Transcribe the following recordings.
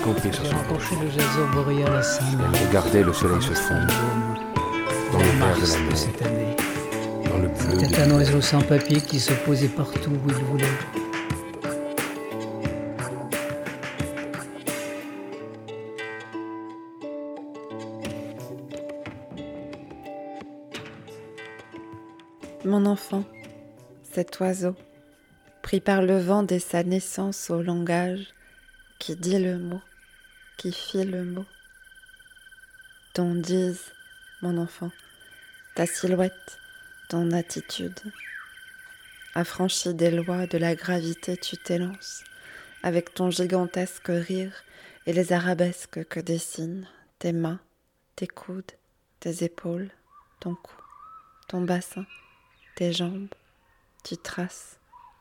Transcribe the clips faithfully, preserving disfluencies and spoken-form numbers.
campée sur J'ai son approché dos. le jaseur boréal à Saint-Louis. Elle regardait le soleil se fondre dans le vert de mars la de mer, cette année. dans le bleu de C'était un l'hiver. oiseau sans papier qui se posait partout où il voulait. Mon enfant, cet oiseau, pris par le vent dès sa naissance au langage, qui dit le mot, qui fit le mot, dont disent, mon enfant, ta silhouette, ton attitude, affranchi des lois de la gravité, tu t'élances, avec ton gigantesque rire et les arabesques que dessinent tes mains, tes coudes, tes épaules, ton cou, ton bassin, tes jambes, tu traces.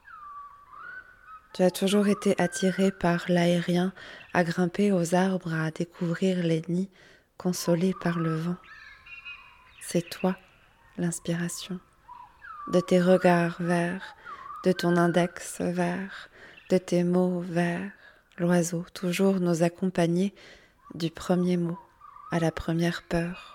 Tu as toujours été attiré par l'aérien, à grimper aux arbres, à découvrir les nids, consolé par le vent. C'est toi, l'inspiration, de tes regards verts, de ton index vert, de tes mots verts, l'oiseau toujours nous accompagner du premier mot à la première peur.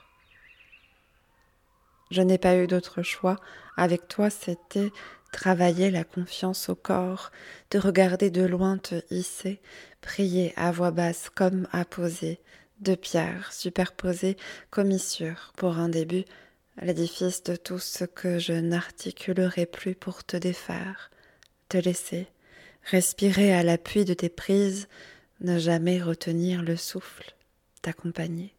Je n'ai pas eu d'autre choix, avec toi c'était travailler la confiance au corps, te regarder de loin te hisser, prier à voix basse comme apposer, deux pierres superposées, commissure pour un début, l'édifice de tout ce que je n'articulerai plus pour te défaire, te laisser, respirer à l'appui de tes prises, ne jamais retenir le souffle, t'accompagner.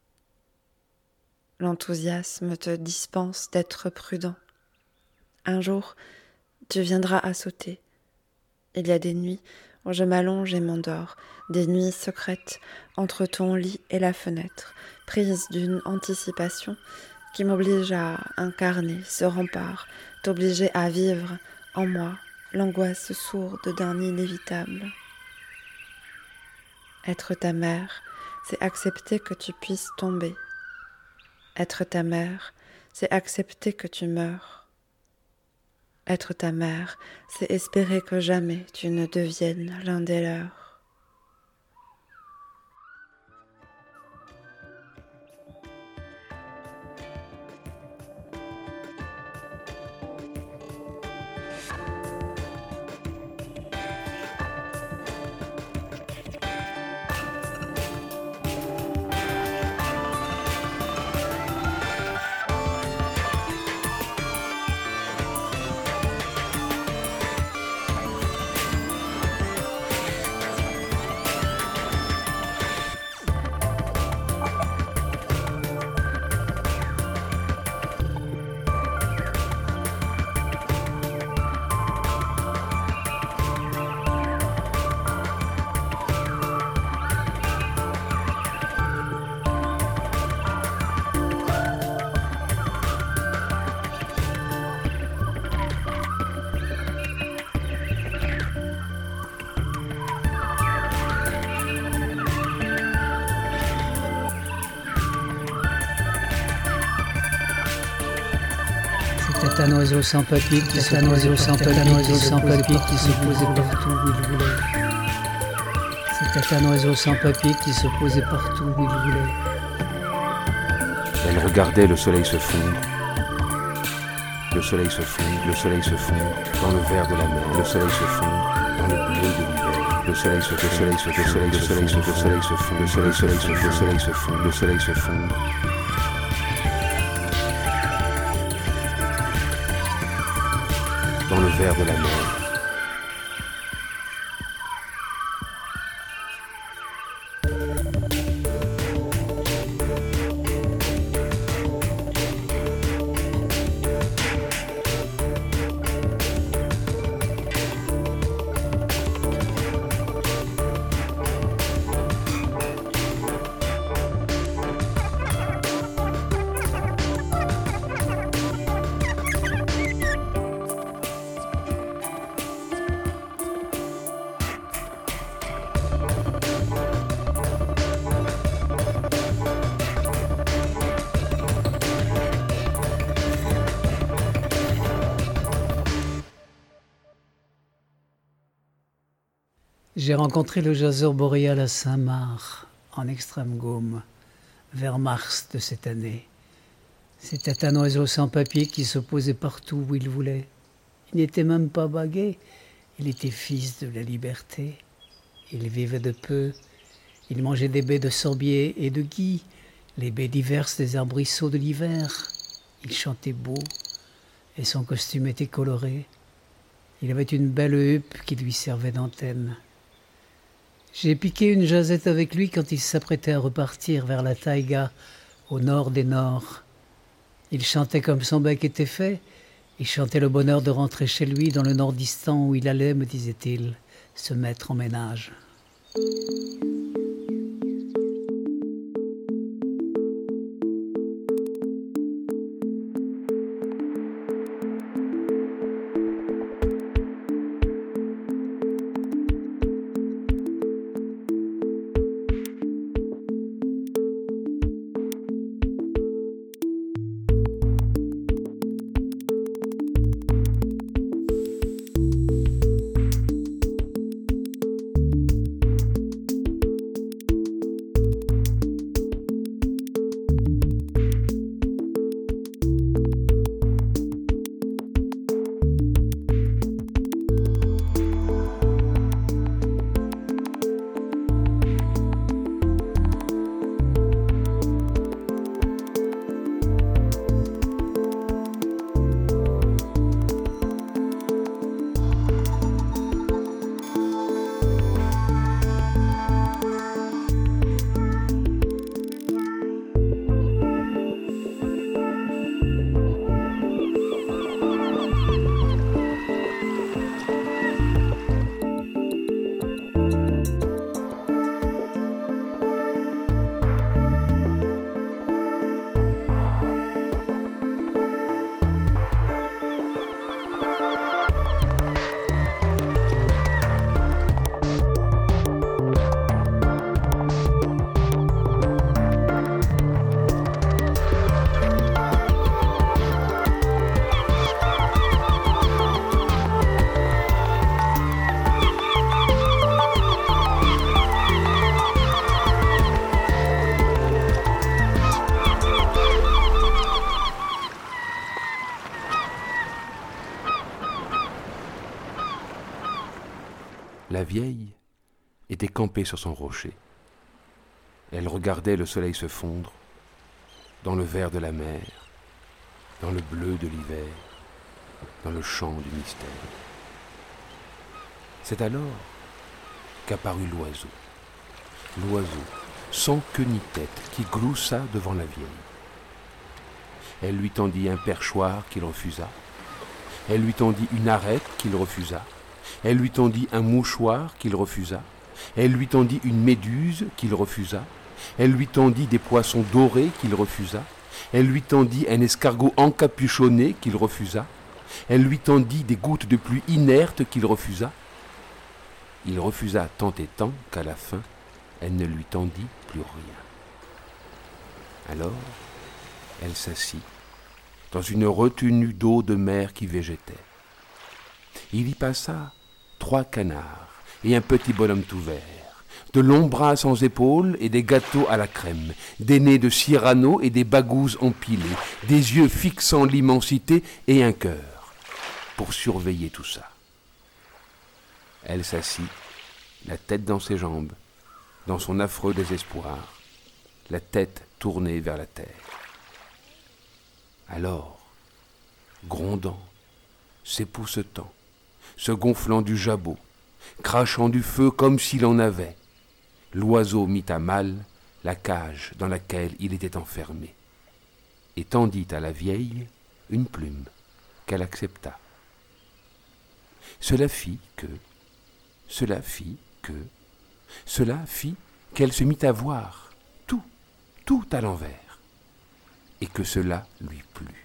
L'enthousiasme te dispense d'être prudent. Un jour, tu viendras à sauter. Il y a des nuits où je m'allonge et m'endors, des nuits secrètes entre ton lit et la fenêtre, prise d'une anticipation qui m'oblige à incarner ce rempart, t'obliger à vivre en moi l'angoisse sourde d'un inévitable. Être ta mère, c'est accepter que tu puisses tomber. Être ta mère, c'est accepter que tu meurs. Être ta mère, c'est espérer que jamais tu ne deviennes l'un des leurs. C'était un oiseau sans papier qui se un oiseau sans papier, un oiseau sans papier qui se posait partout où il voulait. C'était un oiseau sans papier qui se posait partout où il voulait. Elle regardait le soleil se fondre. Le soleil se fond, le soleil se fond dans le vert de la mer. Le soleil se fond dans le bleu de l'hiver. Le soleil se, le soleil se, le soleil, le soleil se, le soleil se fond, le soleil, soleil se, le soleil se fond, le soleil se fond. Dans le vert de la mer. J'ai rencontré le jaseur boréal à Saint-Marc, en Extrême-Gaume, vers mars de cette année. C'était un oiseau sans papier qui se posait partout où il voulait. Il n'était même pas bagué, il était fils de la liberté. Il vivait de peu, il mangeait des baies de sorbier et de gui, les baies diverses des arbrisseaux de l'hiver. Il chantait beau, et son costume était coloré. Il avait une belle huppe qui lui servait d'antenne. J'ai piqué une jasette avec lui quand il s'apprêtait à repartir vers la taïga, au nord des Nords. Il chantait comme son bec était fait. Il chantait le bonheur de rentrer chez lui dans le Nordistan où il allait, me disait-il, se mettre en ménage. La vieille était campée sur son rocher. Elle regardait le soleil se fondre dans le vert de la mer, dans le bleu de l'hiver, dans le chant du mystère. C'est alors qu'apparut l'oiseau, l'oiseau sans queue ni tête qui gloussa devant la vieille. Elle lui tendit un perchoir qu'il refusa, elle lui tendit une arête qu'il refusa, elle lui tendit un mouchoir qu'il refusa, elle lui tendit une méduse qu'il refusa, elle lui tendit des poissons dorés qu'il refusa, elle lui tendit un escargot encapuchonné qu'il refusa, elle lui tendit des gouttes de pluie inertes qu'il refusa. Il refusa tant et tant qu'à la fin, elle ne lui tendit plus rien. Alors, elle s'assit dans une retenue d'eau de mer qui végétait. Il y passa trois canards et un petit bonhomme tout vert, de longs bras sans épaules et des gâteaux à la crème, des nez de Cyrano et des bagouses empilées, des yeux fixant l'immensité et un cœur, pour surveiller tout ça. Elle s'assit, la tête dans ses jambes, dans son affreux désespoir, la tête tournée vers la terre. Alors, grondant, s'époussetant, se gonflant du jabot, crachant du feu comme s'il en avait, l'oiseau mit à mal la cage dans laquelle il était enfermé, et tendit à la vieille une plume qu'elle accepta. Cela fit que, cela fit que, cela fit qu'elle se mit à voir tout, tout à l'envers, et que cela lui plut.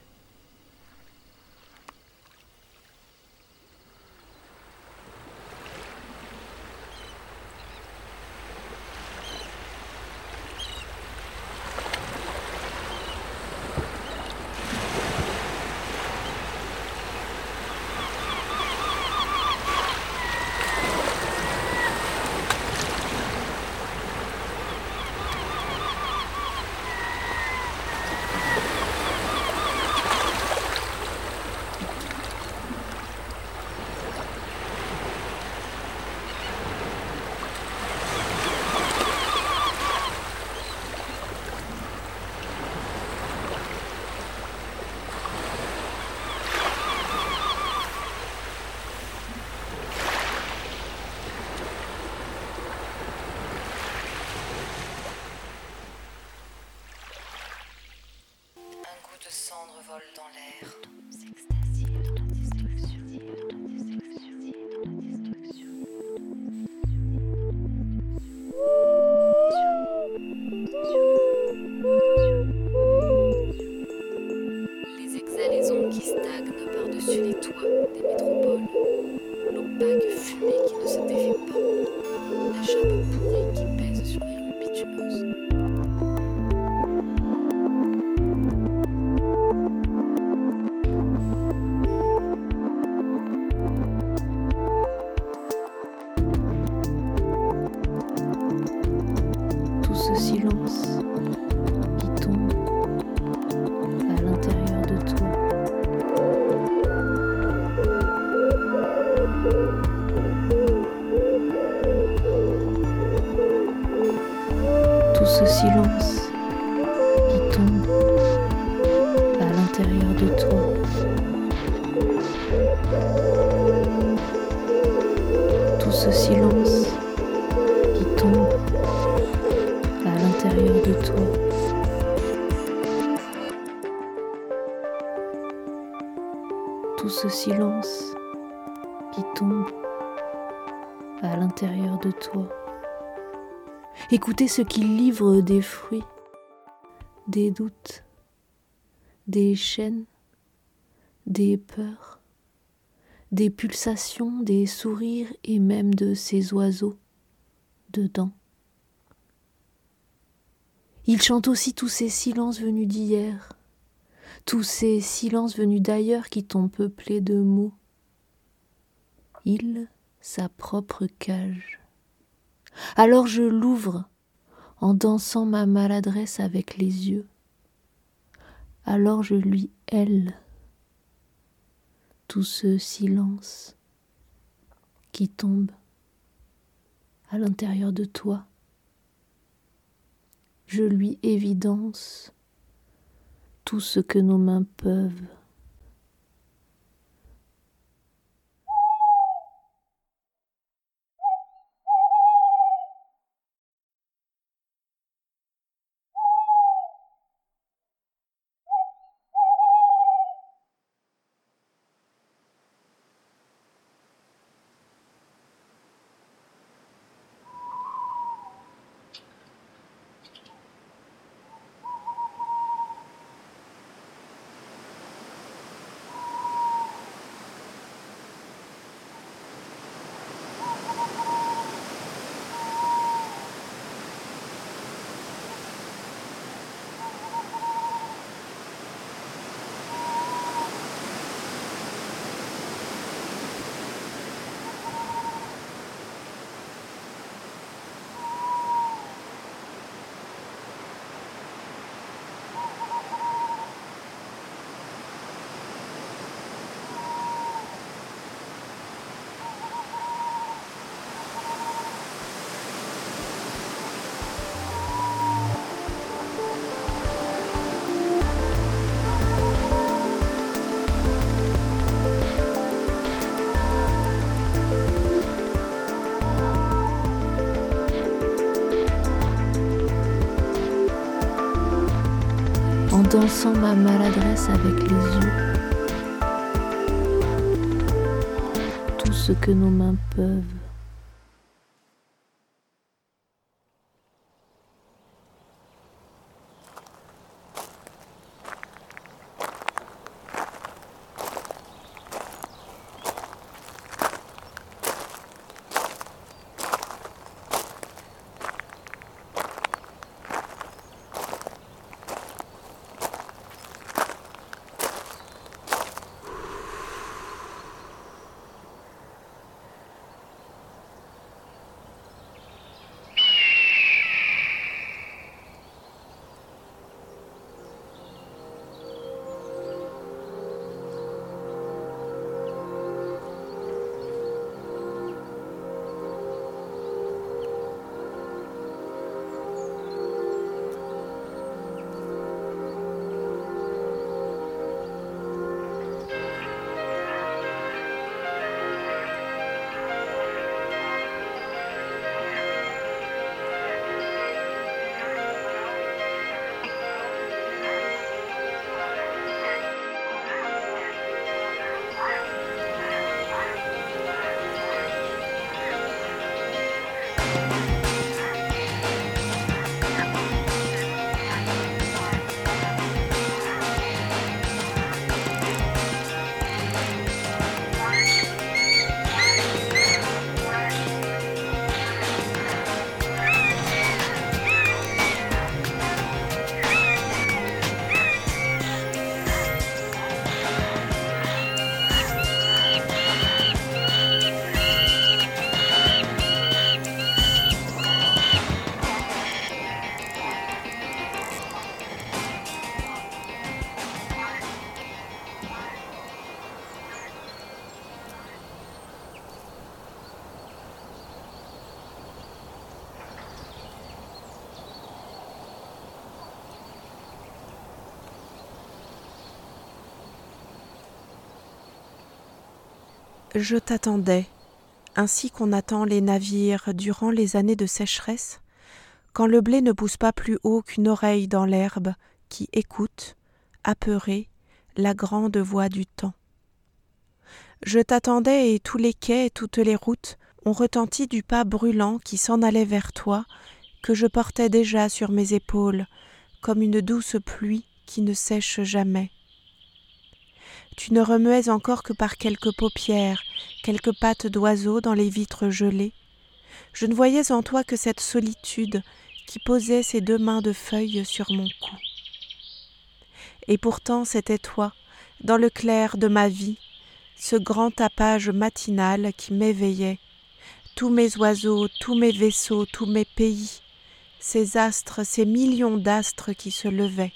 Tout ce silence qui tombe à l'intérieur de toi. Tout ce silence qui tombe à l'intérieur de toi. Tout ce silence qui tombe à l'intérieur de toi. Tout ce silence qui tombe à l'intérieur de toi. Écoutez ce qui livre des fruits, des doutes, des chaînes, des peurs, des pulsations, des sourires et même de ces oiseaux dedans. Il chante aussi tous ces silences venus d'hier, tous ces silences venus d'ailleurs qui t'ont peuplé de mots. Il, sa propre cage. Alors je l'ouvre en dansant ma maladresse avec les yeux. Alors je lui hèle tout ce silence qui tombe à l'intérieur de toi. Je lui évidence tout ce que nos mains peuvent. En dansant ma maladresse avec les yeux, tout ce que nos mains peuvent. Je t'attendais, ainsi qu'on attend les navires durant les années de sécheresse, quand le blé ne pousse pas plus haut qu'une oreille dans l'herbe qui écoute, apeurée, la grande voix du temps. Je t'attendais et tous les quais et toutes les routes ont retenti du pas brûlant qui s'en allait vers toi, que je portais déjà sur mes épaules, comme une douce pluie qui ne sèche jamais. Tu ne remuais encore que par quelques paupières, quelques pattes d'oiseau dans les vitres gelées. Je ne voyais en toi que cette solitude qui posait ses deux mains de feuilles sur mon cou. Et pourtant c'était toi, dans le clair de ma vie, ce grand tapage matinal qui m'éveillait, tous mes oiseaux, tous mes vaisseaux, tous mes pays, ces astres, ces millions d'astres qui se levaient.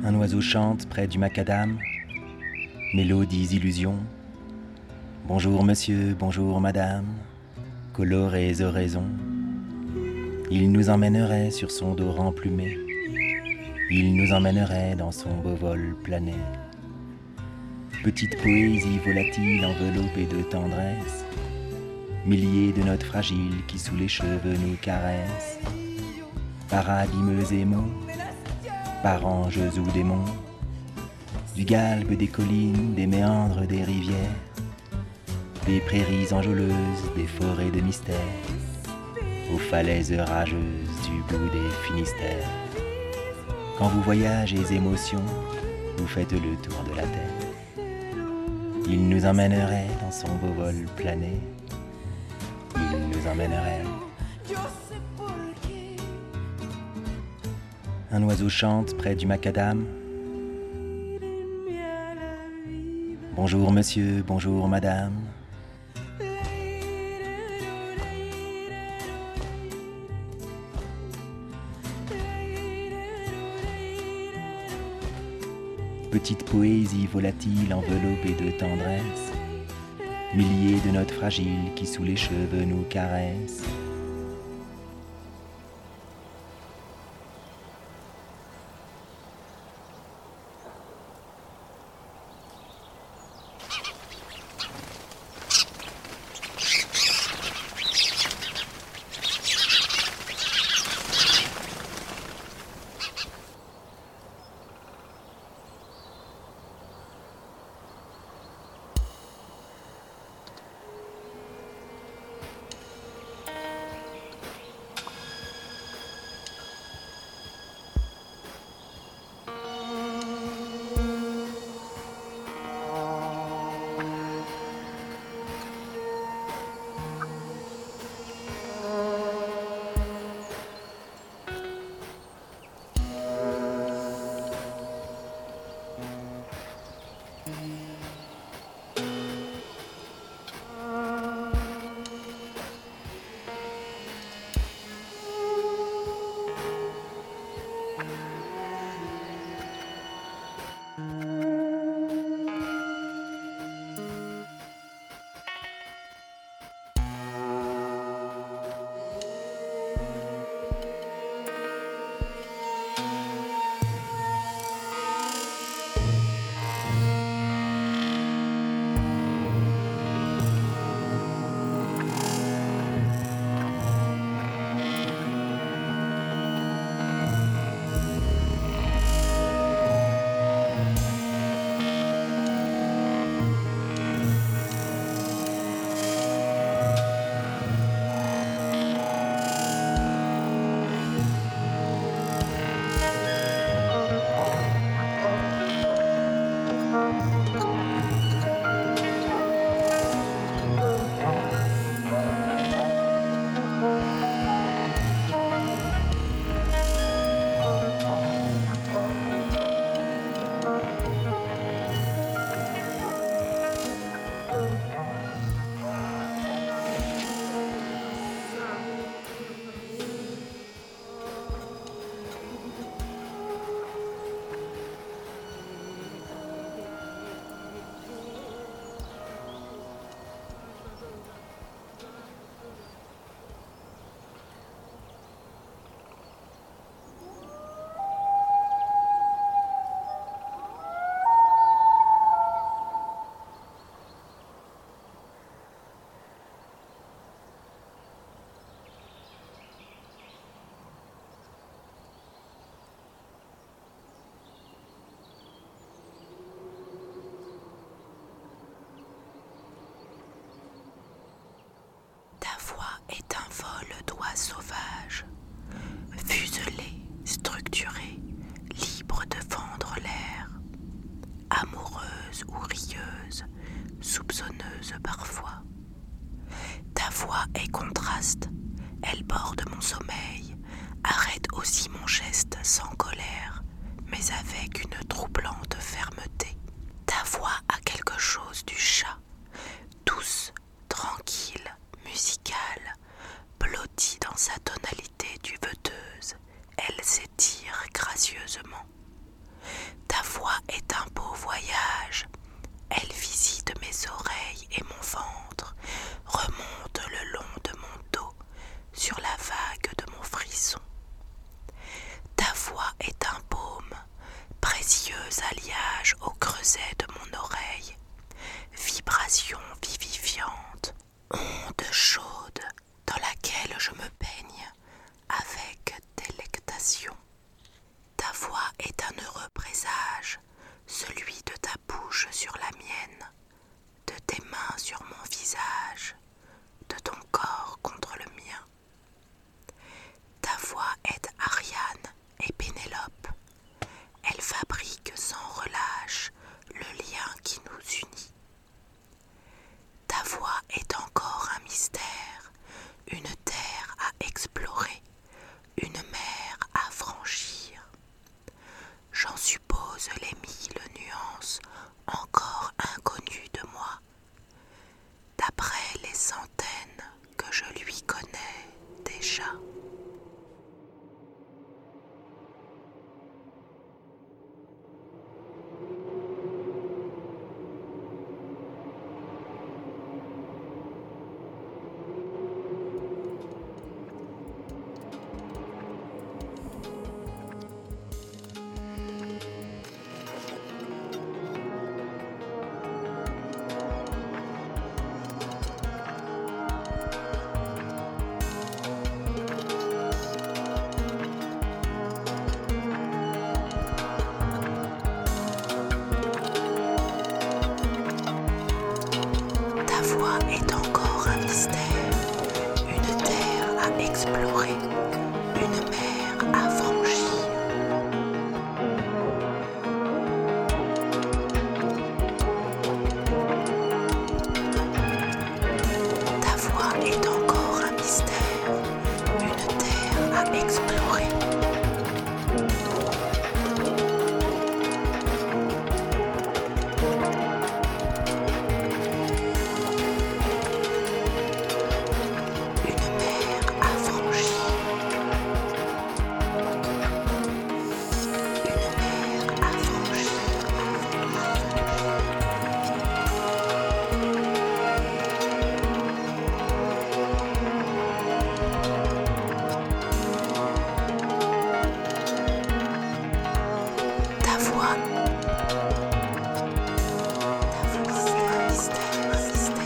Un oiseau chante près du macadam, mélodies, illusions. Bonjour monsieur, bonjour madame, colorés oraisons. Il nous emmènerait sur son dos remplumé, il nous emmènerait dans son beau vol plané. Petite poésie volatile enveloppée de tendresse, milliers de notes fragiles qui sous les cheveux nous caressent. Parabimeux émaux, par anges ou démons, du galbe des collines, des méandres des rivières, des prairies enjôleuses, des forêts de mystère, aux falaises rageuses du bout des Finistères. Quand vous voyagez émotions, vous faites le tour de la terre. Il nous emmènerait dans son beau vol plané, il nous emmènerait. Un oiseau chante près du macadam. Bonjour monsieur, bonjour madame. Petite poésie volatile enveloppée de tendresse, milliers de notes fragiles qui sous les cheveux nous caressent. Est un vol d'oies sauvages, fuselées, structurées, libres de fendre l'air, amoureuse ou rieuse, soupçonneuse parfois. Ta voix est contraste, elle borde mon sommeil, arrête aussi mon geste sans colère, mais avec une troublante fermeté. Ta voix a quelque chose du chat, douce, tranquille, musicale, blottie dans sa tonalité duveteuse, elle s'étire gracieusement. Ta voix est un beau voyage. Elle visite mes oreilles et mon ventre, remonte le long de mon dos, sur la vague de mon frisson. Ta voix est un baume, précieux alliage au creuset de mon oreille, vibration vivifiante, onde chaude dans laquelle je me baigne avec délectation. Ta voix est un heureux présage, celui de ta bouche sur la mienne, de tes mains sur mon visage, de ton corps contre le mien. Ta voix est Ariane et Pénélope. Elle fabrique sans relâche le lien qui nous unit. Ta voix est encore un mystère, une terre à explorer, une mer à franchir. J'en suppose les mille nuances encore inconnues de moi, d'après les centaines que je lui connais déjà. Ta voix est encore un mystère, une terre à explorer, une mer à franchir. Ta voix est encore un mystère, une terre à explorer. Ta voix, ta voix c'est un mystère, un mystère.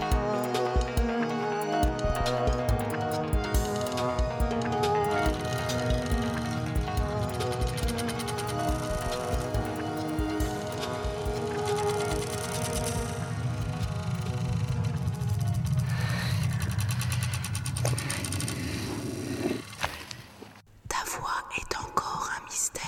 Ta voix est encore un mystère.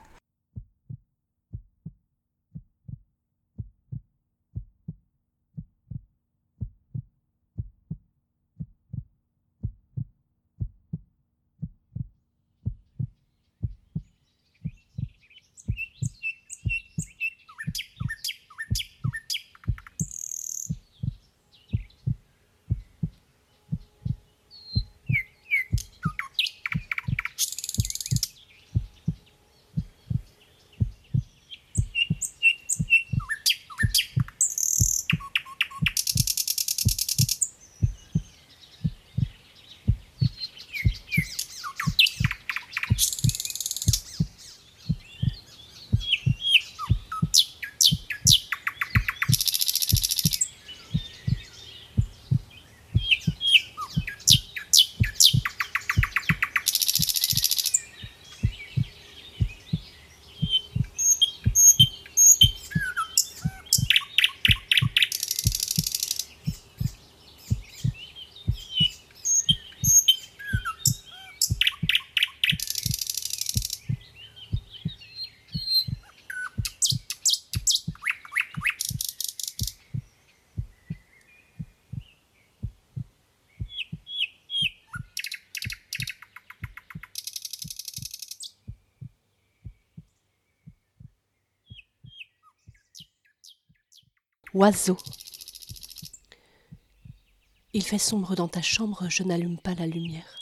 Oiseau. Il fait sombre dans ta chambre, je n'allume pas la lumière.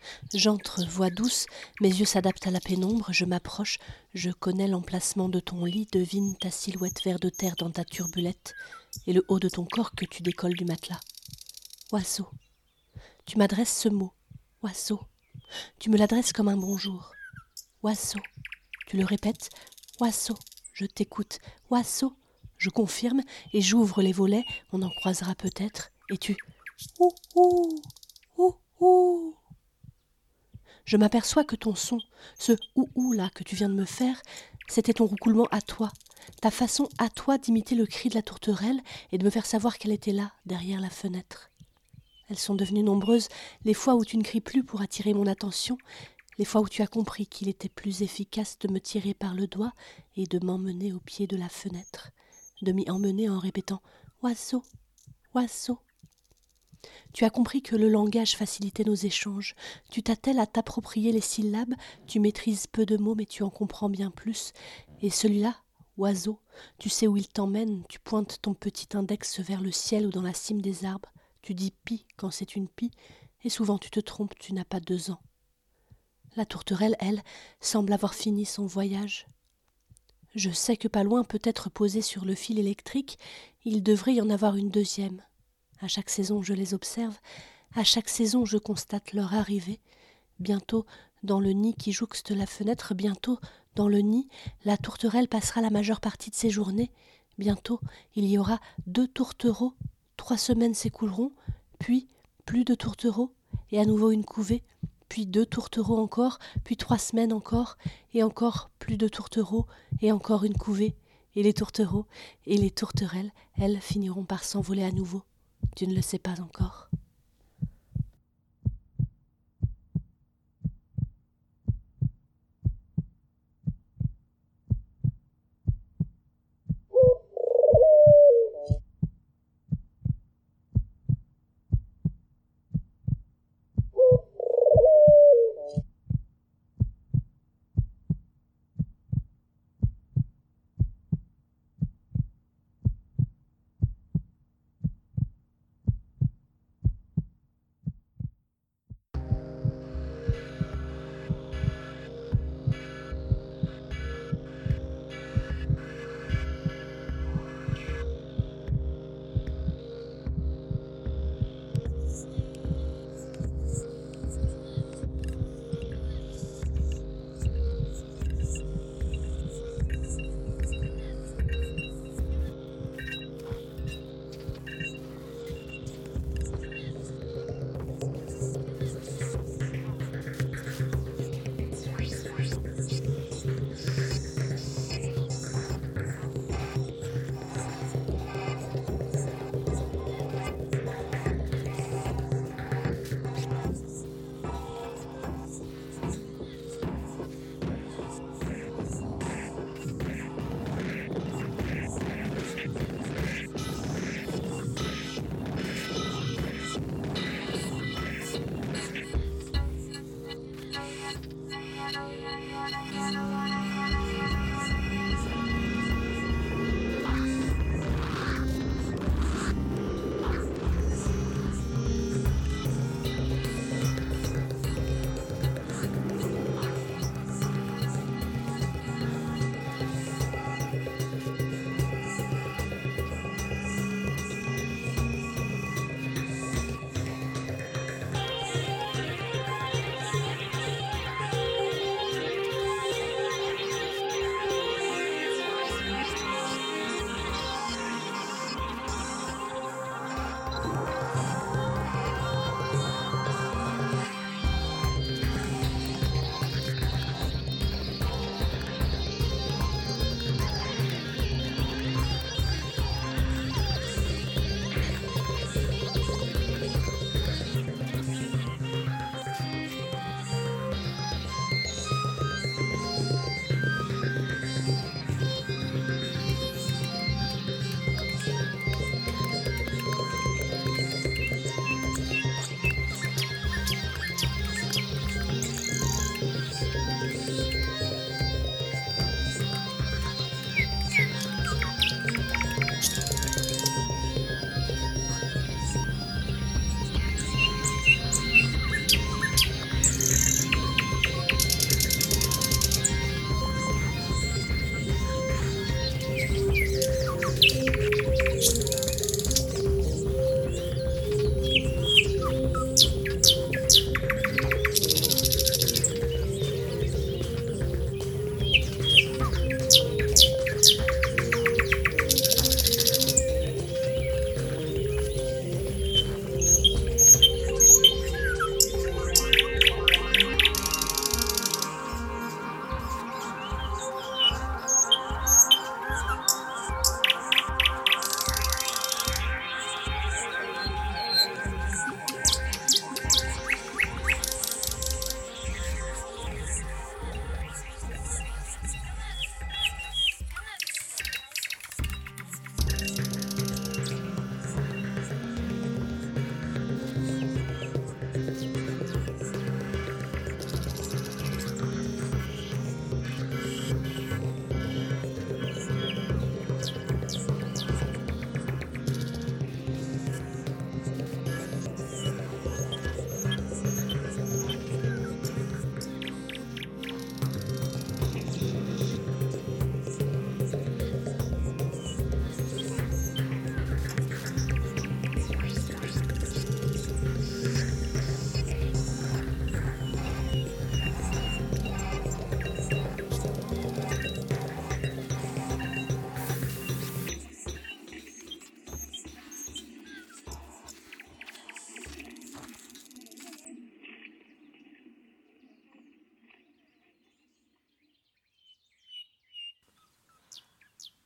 J'entre, voix douce, mes yeux s'adaptent à la pénombre, je m'approche, je connais l'emplacement de ton lit, devine ta silhouette vert de terre dans ta turbulette et le haut de ton corps que tu décolles du matelas. Oiseau, tu m'adresses ce mot, oiseau, tu me l'adresses comme un bonjour. Oiseau, tu le répètes, oiseau, je t'écoute, oiseau, je confirme et j'ouvre les volets, on en croisera peut-être, et tu, ouh, ouh, ouh, ouh. Je m'aperçois que ton son, ce ou-ou là que tu viens de me faire, c'était ton roucoulement à toi, ta façon à toi d'imiter le cri de la tourterelle et de me faire savoir qu'elle était là, derrière la fenêtre. Elles sont devenues nombreuses les fois où tu ne cries plus pour attirer mon attention, les fois où tu as compris qu'il était plus efficace de me tirer par le doigt et de m'emmener au pied de la fenêtre, de m'y emmener en répétant « oiseau, oiseau ». Tu as compris que le langage facilitait nos échanges. Tu t'attelles à t'approprier les syllabes, tu maîtrises peu de mots mais tu en comprends bien plus. Et celui-là, oiseau, tu sais où il t'emmène, tu pointes ton petit index vers le ciel ou dans la cime des arbres. Tu dis pie quand c'est une pie, et souvent tu te trompes, tu n'as pas deux ans. La tourterelle, elle, semble avoir fini son voyage. Je sais que pas loin, peut-être posée sur le fil électrique, il devrait y en avoir une deuxième. À chaque saison, je les observe. À chaque saison, je constate leur arrivée. Bientôt, dans le nid qui jouxte la fenêtre, bientôt, dans le nid, la tourterelle passera la majeure partie de ses journées. Bientôt, il y aura deux tourtereaux. Trois semaines s'écouleront, puis plus de tourtereaux, et à nouveau une couvée, puis deux tourtereaux encore, puis trois semaines encore, et encore plus de tourtereaux, et encore une couvée. Et les tourtereaux et les tourterelles, elles, finiront par s'envoler à nouveau. Tu ne le sais pas encore.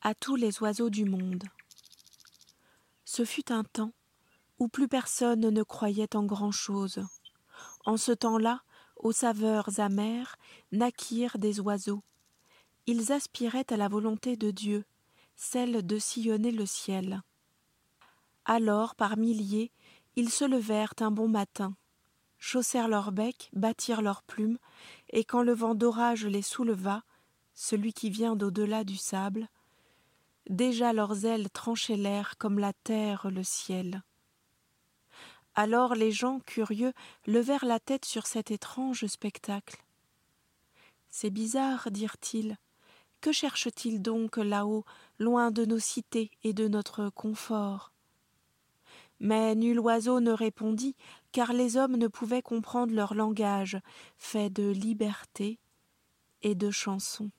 à tous les oiseaux du monde. Ce fut un temps où plus personne ne croyait en grand-chose. En ce temps-là, aux saveurs amères, naquirent des oiseaux. Ils aspiraient à la volonté de Dieu, celle de sillonner le ciel. Alors, par milliers, ils se levèrent un bon matin, chaussèrent leurs becs, battirent leurs plumes, et quand le vent d'orage les souleva, celui qui vient d'au-delà du sable, déjà leurs ailes tranchaient l'air comme la terre le ciel. Alors les gens, curieux, levèrent la tête sur cet étrange spectacle. « C'est bizarre, dirent-ils. Que cherchent-ils donc là-haut, loin de nos cités et de notre confort ?» Mais nul oiseau ne répondit, car les hommes ne pouvaient comprendre leur langage, fait de liberté et de chansons.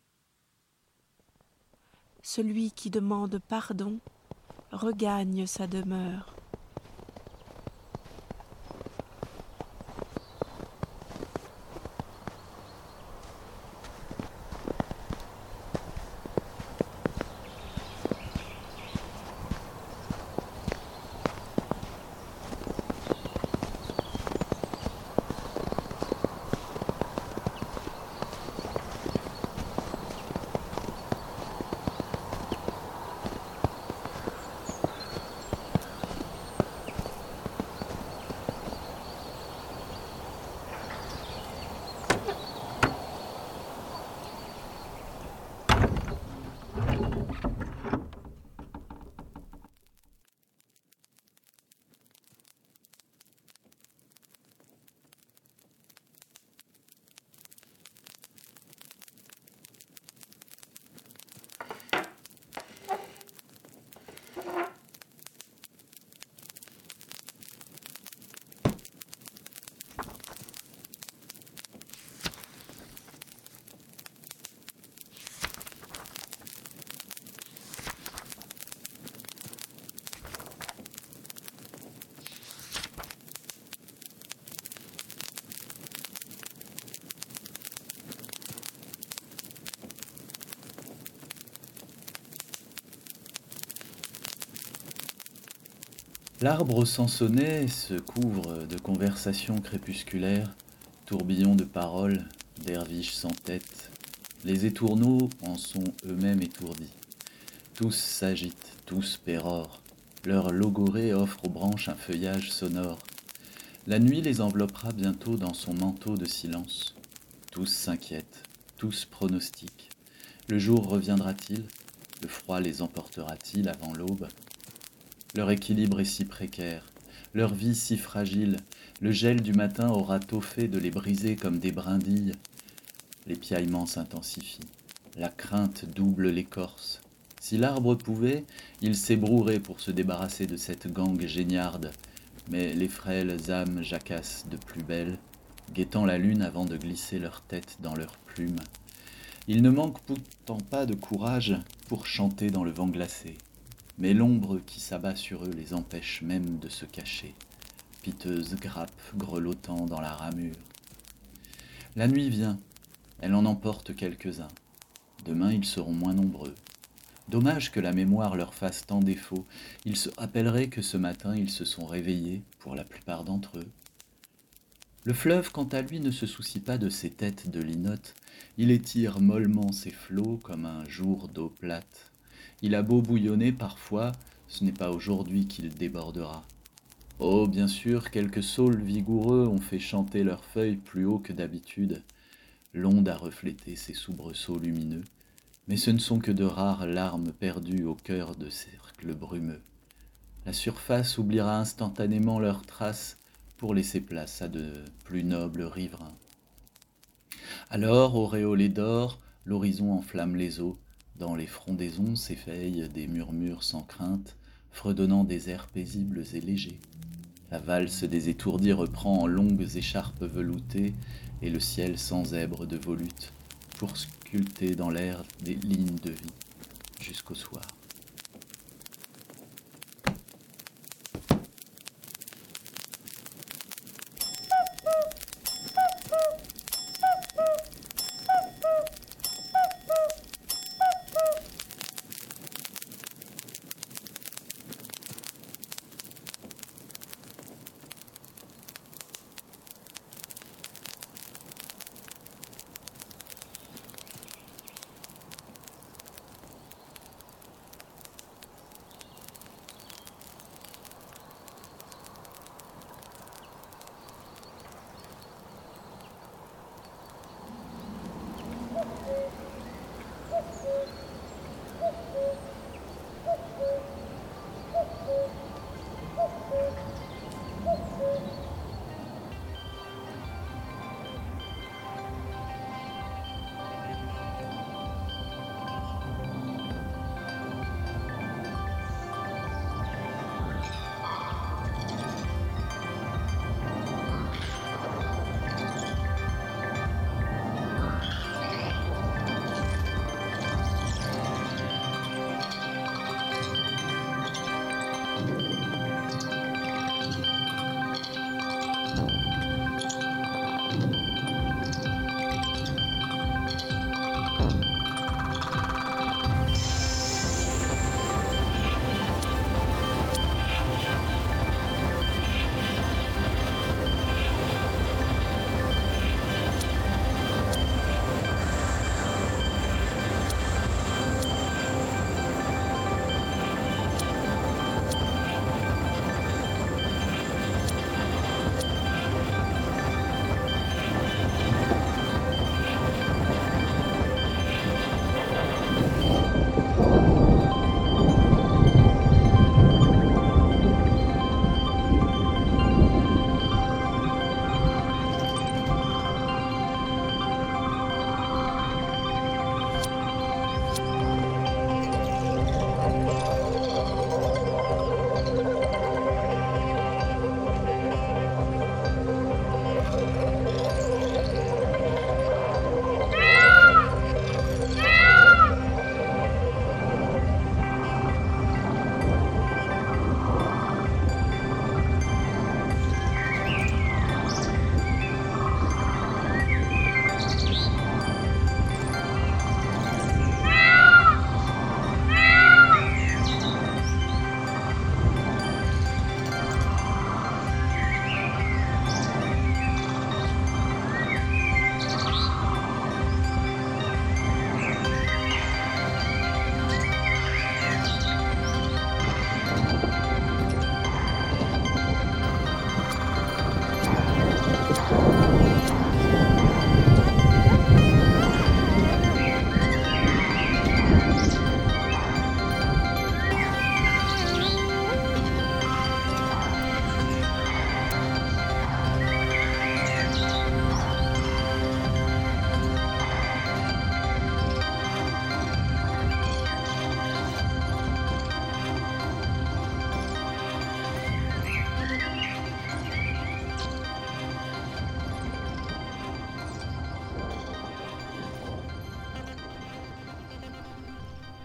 Celui qui demande pardon regagne sa demeure. L'arbre sansonnet se couvre de conversations crépusculaires, tourbillons de paroles, derviches sans tête. Les étourneaux en sont eux-mêmes étourdis. Tous s'agitent, tous pérorent. Leur logorée offre aux branches un feuillage sonore. La nuit les enveloppera bientôt dans son manteau de silence. Tous s'inquiètent, tous pronostiquent. Le jour reviendra-t-il? Le froid les emportera-t-il avant l'aube? Leur équilibre est si précaire, leur vie si fragile, le gel du matin aura tôt fait de les briser comme des brindilles. Les piaillements s'intensifient, la crainte double l'écorce. Si l'arbre pouvait, il s'ébrouerait pour se débarrasser de cette gangue géniarde, mais les frêles âmes jacassent de plus belle, guettant la lune avant de glisser leur tête dans leurs plumes. Il ne manque pourtant pas de courage pour chanter dans le vent glacé. Mais l'ombre qui s'abat sur eux les empêche même de se cacher, piteuses grappes grelottant dans la ramure. La nuit vient, elle en emporte quelques-uns. Demain ils seront moins nombreux. Dommage que la mémoire leur fasse tant défaut, ils se rappelleraient que ce matin ils se sont réveillés, pour la plupart d'entre eux. Le fleuve, quant à lui, ne se soucie pas de ces têtes de linotte, il étire mollement ses flots comme un jour d'eau plate. Il a beau bouillonner parfois, ce n'est pas aujourd'hui qu'il débordera. Oh, bien sûr, quelques saules vigoureux ont fait chanter leurs feuilles plus haut que d'habitude. L'onde a reflété ces soubresauts lumineux, mais ce ne sont que de rares larmes perdues au cœur de cercles brumeux. La surface oubliera instantanément leurs traces pour laisser place à de plus nobles riverains. Alors, auréolé d'or, l'horizon enflamme les eaux. Dans les frondaisons s'éveillent des murmures sans crainte, fredonnant des airs paisibles et légers. La valse des étourdis reprend en longues écharpes veloutées, et le ciel sans zèbre de volutes, pour sculpter dans l'air des lignes de vie, jusqu'au soir.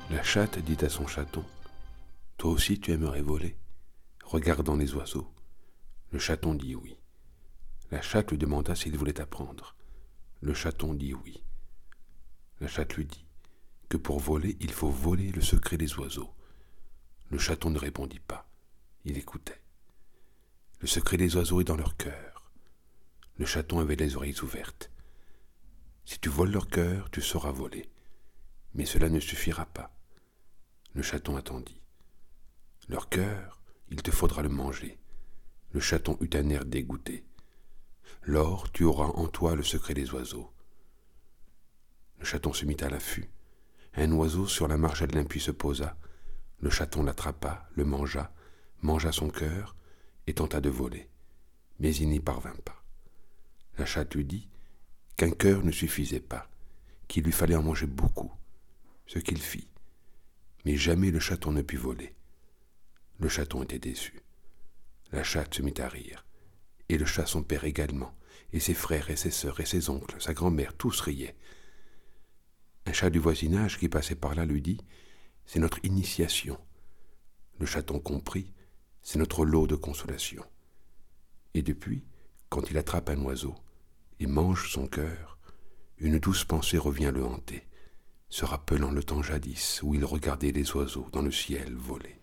La chatte dit à son chaton, « Toi aussi tu aimerais voler ?» regardant les oiseaux. Le chaton dit oui. La chatte lui demanda s'il voulait apprendre. Le chaton dit oui. La chatte lui dit que pour voler, il faut voler le secret des oiseaux. Le chaton ne répondit pas. Il écoutait. Le secret des oiseaux est dans leur cœur. Le chaton avait les oreilles ouvertes. Si tu voles leur cœur, tu sauras voler. Mais cela ne suffira pas. Le chaton attendit. Leur cœur, il te faudra le manger. Le chaton eut un air dégoûté. Lors, tu auras en toi le secret des oiseaux. Le chaton se mit à l'affût. Un oiseau sur la marge de l'impuis se posa. Le chaton l'attrapa, le mangea, mangea son cœur et tenta de voler. Mais il n'y parvint pas. La chatte lui dit qu'un cœur ne suffisait pas, qu'il lui fallait en manger beaucoup, ce qu'il fit. Mais jamais le chaton ne put voler. Le chaton était déçu. La chatte se mit à rire, et le chat son père également, et ses frères et ses sœurs et ses oncles, sa grand-mère, tous riaient. Un chat du voisinage qui passait par là lui dit « C'est notre initiation ». Le chaton comprit « C'est notre lot de consolation ». Et depuis, quand il attrape un oiseau et mange son cœur, une douce pensée revient le hanter, se rappelant le temps jadis où il regardait les oiseaux dans le ciel voler.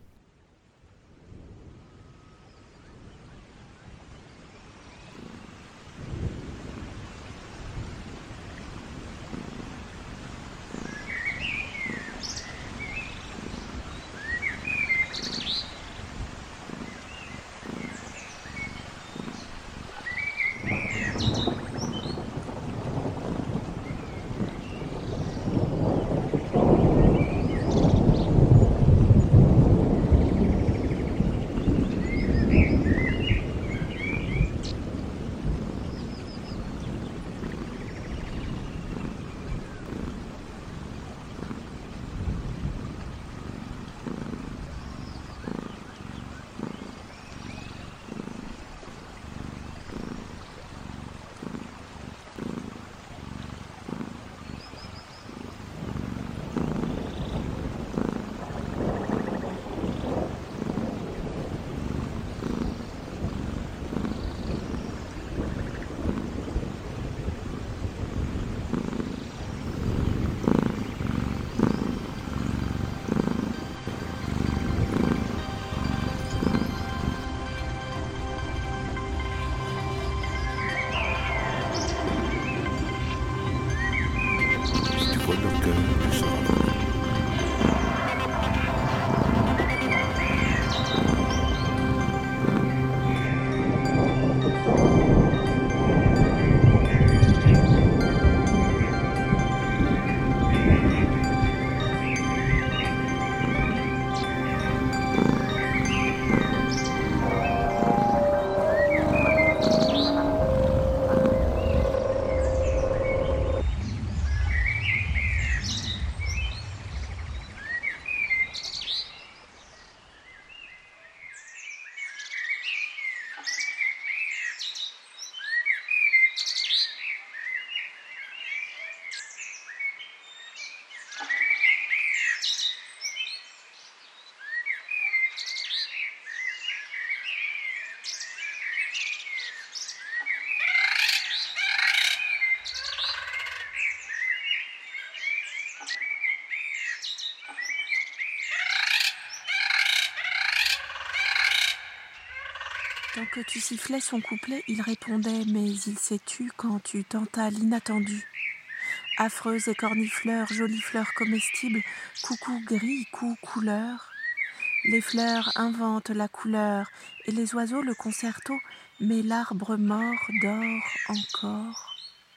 Tant que tu sifflais son couplet, il répondait, mais il s'est tu quand tu tentas l'inattendu. Affreuse et cornifleur, jolie fleur comestible, coucou gris, cou couleur. Les fleurs inventent la couleur, et les oiseaux le concerto, mais l'arbre mort dort encore.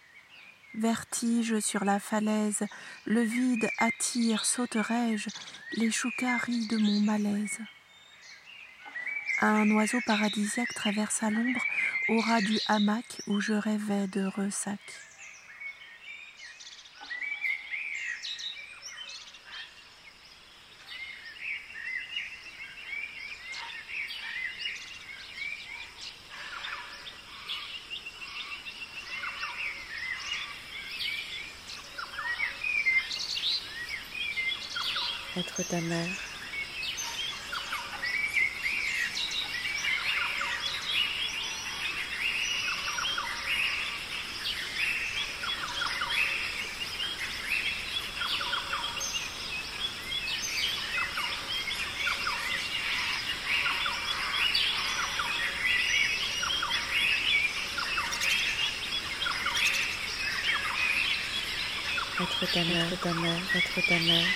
Vertige sur la falaise, le vide attire, sauterai-je, les choucas rient de mon malaise. Un oiseau paradisiaque traversa l'ombre au ras du hamac où je rêvais de ressac. être ta mère. Être ta mère, être ta mère, être ta mère.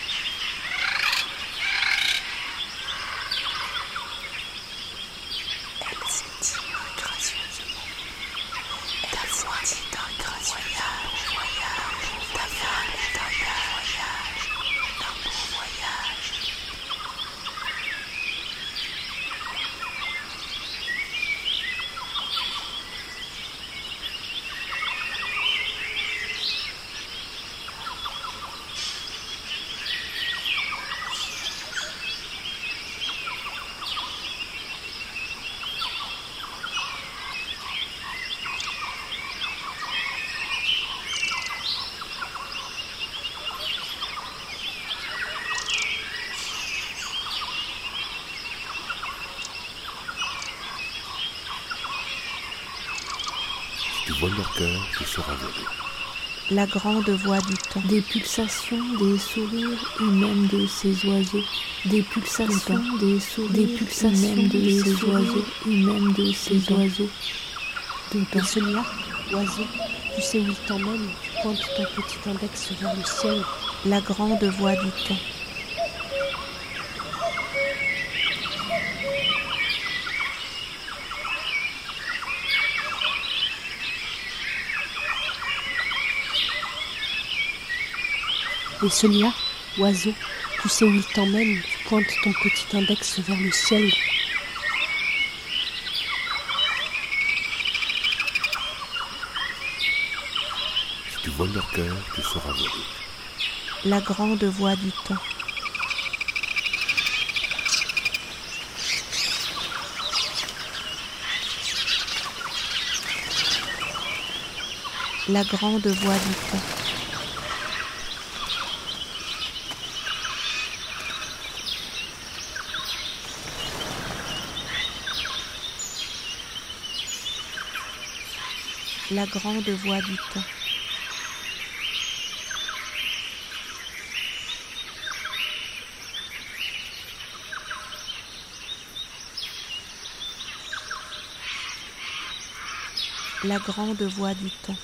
Elle s'étire gracieusement. Ta voix est un voyage, voyage. Ta voix est un voyage, un beau voyage. Tu voles leur cœur, tu seras volé. La grande voix du temps. Des pulsations, des sourires, et même de ces oiseaux. Des pulsations, des sourires, des pulsations de ces oiseaux, et même de ces oiseaux. Et celui-là, oiseau, tu sais où il t'emmène, tu pointes ton petit index vers le ciel. La grande voix du temps. Et celui-là, oiseau, tu sais où il t'emmène, tu pointes ton petit index vers le ciel. Si tu voles leur cœur, tu seras volé. La grande voix du temps. La grande voix du temps. La grande voix du temps. La grande voix du temps.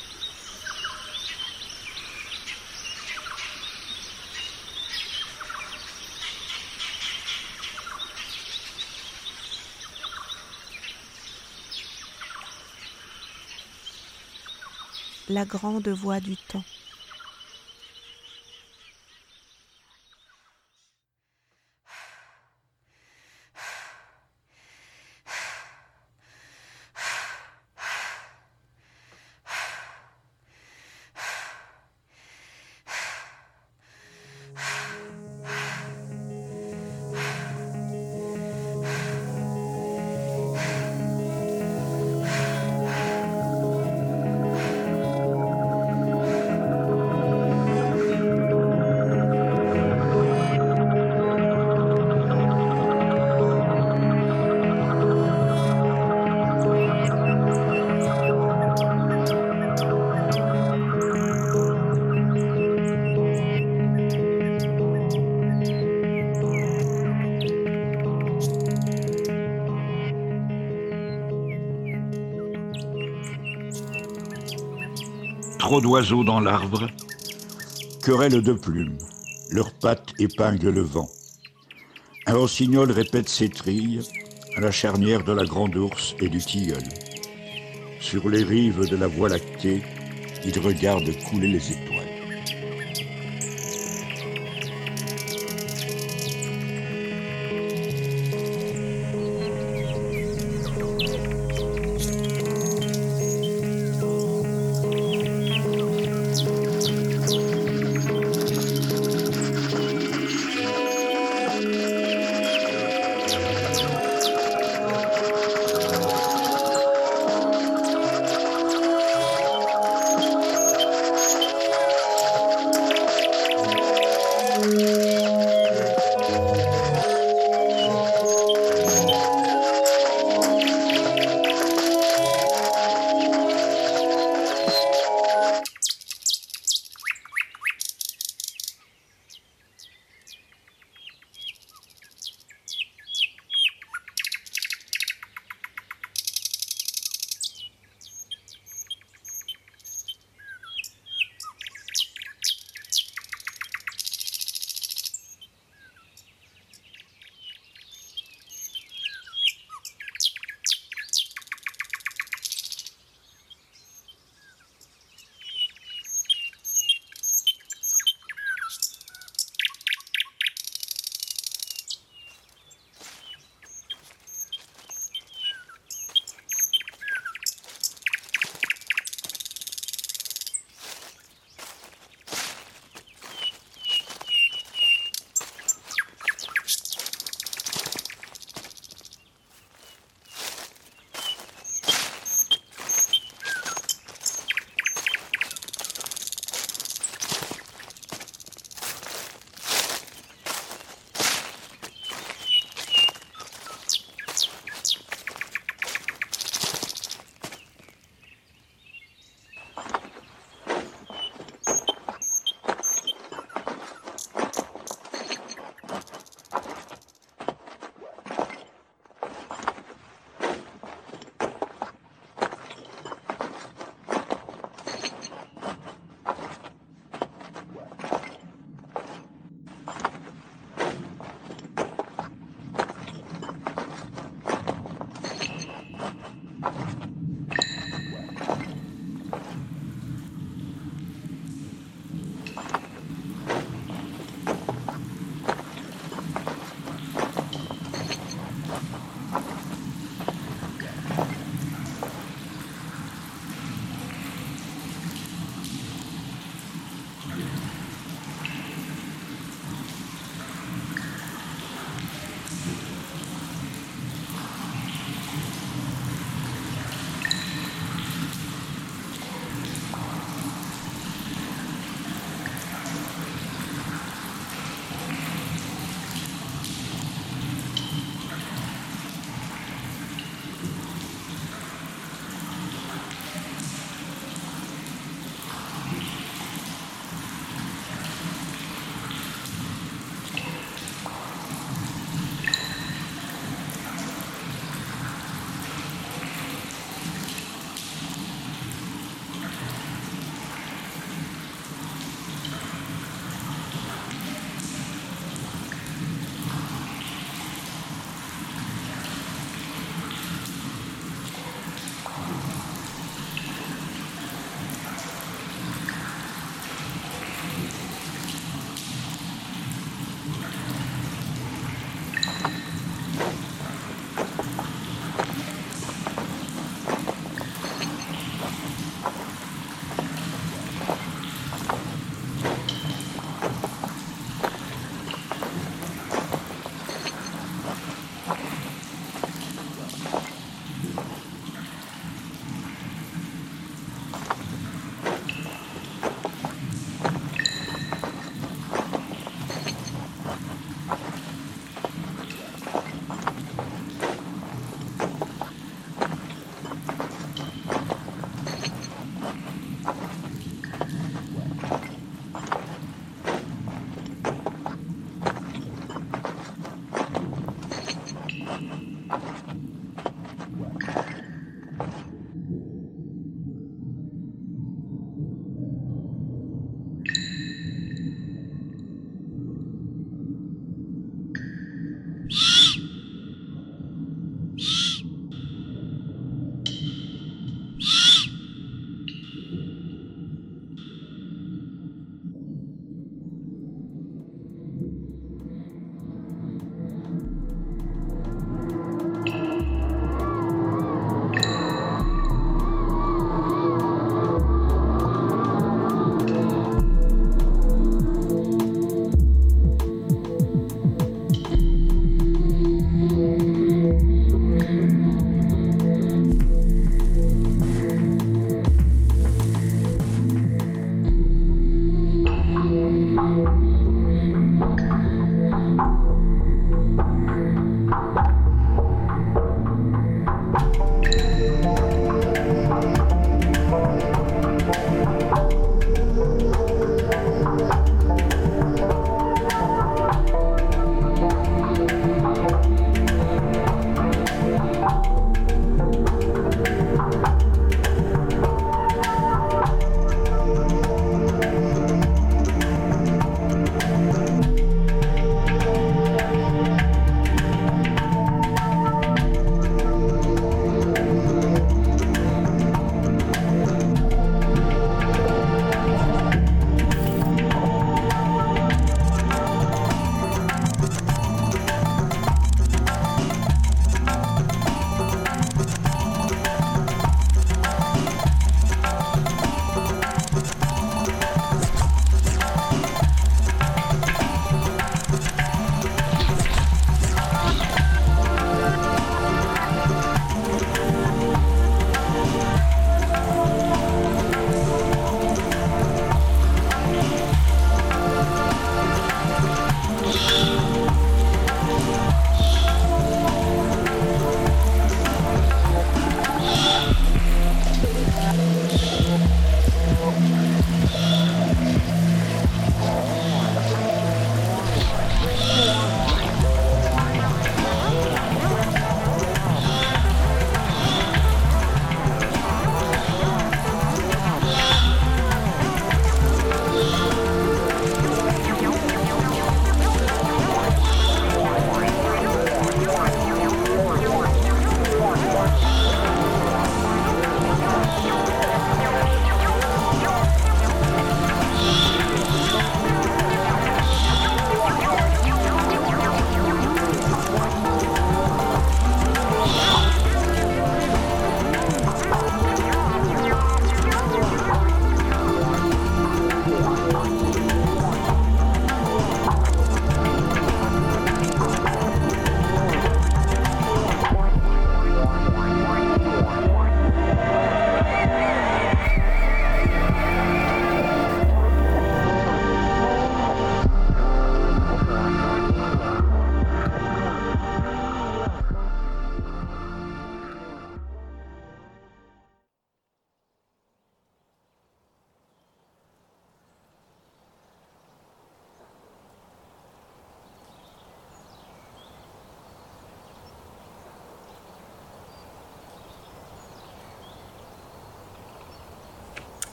La grande voix du temps. Trop d'oiseaux dans l'arbre, querelle de plumes, leurs pattes épinglent le vent. Un rossignol répète ses trilles à la charnière de la grande ours et du tilleul. Sur les rives de la Voie lactée, il regarde couler les étoiles.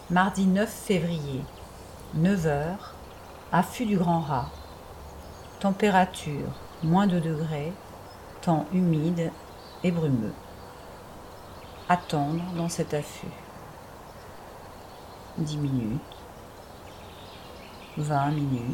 Mardi neuf février, neuf heures, affût du grand rat. Température, moins deux degrés, temps humide et brumeux. Attendre dans cet affût. dix minutes, vingt minutes,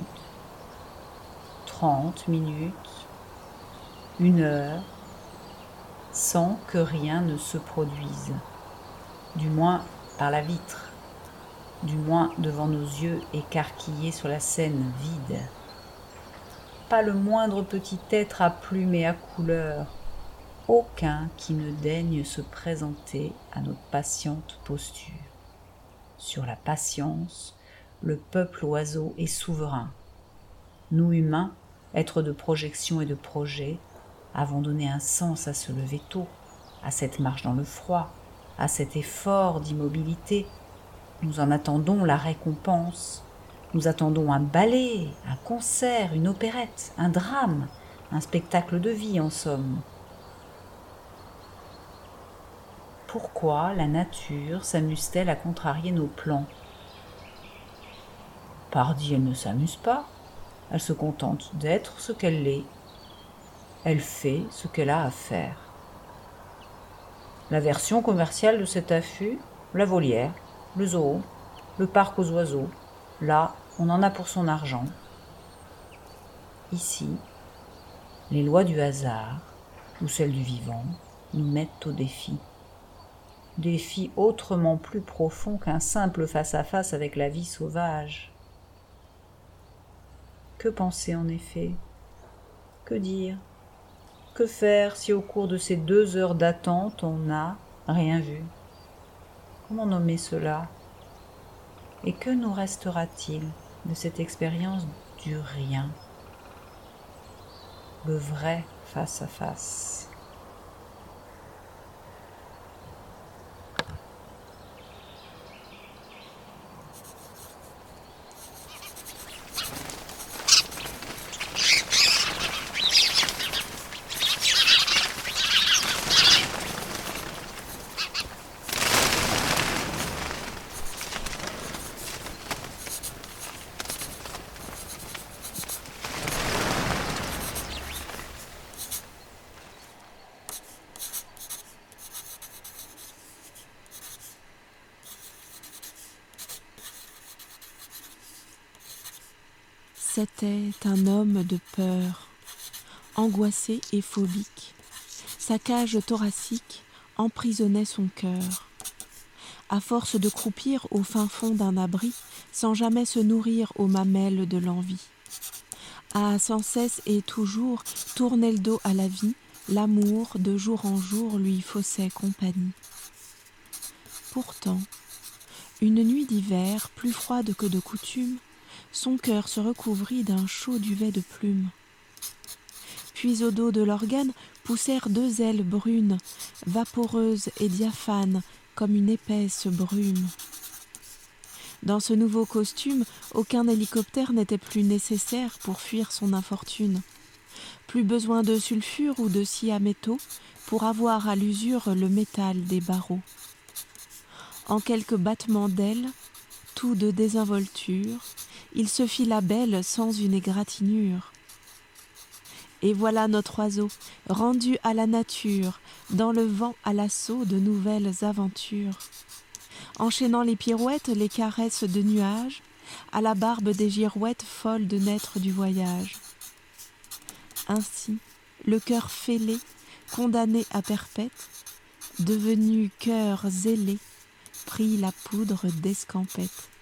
trente minutes, une heure, sans que rien ne se produise, du moins par la vitre, du moins devant nos yeux écarquillés sur la scène vide. Pas le moindre petit être à plumes et à couleurs, aucun qui ne daigne se présenter à notre patiente posture. Sur la patience, le peuple oiseau est souverain. Nous humains, êtres de projection et de projet, avons donné un sens à ce lever tôt, à cette marche dans le froid, à cet effort d'immobilité. Nous en attendons la récompense. Nous attendons un ballet, un concert, une opérette, un drame, un spectacle de vie en somme. Pourquoi la nature s'amuse-t-elle à contrarier nos plans ? Pardi, elle ne s'amuse pas, elle se contente d'être ce qu'elle est. Elle fait ce qu'elle a à faire. La version commerciale de cet affût, la volière, le zoo, le parc aux oiseaux, là, on en a pour son argent. Ici, les lois du hasard, ou celles du vivant, nous mettent au défi. Défi autrement plus profond qu'un simple face-à-face avec la vie sauvage. Que penser en effet ? Que dire ? Que faire si au cours de ces deux heures d'attente on n'a rien vu ? Comment nommer cela ? Et que nous restera-t-il de cette expérience du rien ? Le vrai face-à-face. C'était un homme de peur, angoissé et phobique. Sa cage thoracique emprisonnait son cœur. À force de croupir au fin fond d'un abri, sans jamais se nourrir aux mamelles de l'envie. À sans cesse et toujours tourner le dos à la vie, l'amour de jour en jour lui faussait compagnie. Pourtant, une nuit d'hiver, plus froide que de coutume, son cœur se recouvrit d'un chaud duvet de plumes. Puis au dos de l'organe poussèrent deux ailes brunes, vaporeuses et diaphanes comme une épaisse brume. Dans ce nouveau costume, aucun hélicoptère n'était plus nécessaire pour fuir son infortune. Plus besoin de sulfure ou de scie à métaux pour avoir à l'usure le métal des barreaux. En quelques battements d'ailes, tout de désinvolture, il se fit la belle sans une égratignure. Et voilà notre oiseau, rendu à la nature, dans le vent à l'assaut de nouvelles aventures. Enchaînant les pirouettes, les caresses de nuages, à la barbe des girouettes folles de naître du voyage. Ainsi, le cœur fêlé, condamné à perpète, devenu cœur zélé, prit la poudre d'escampette.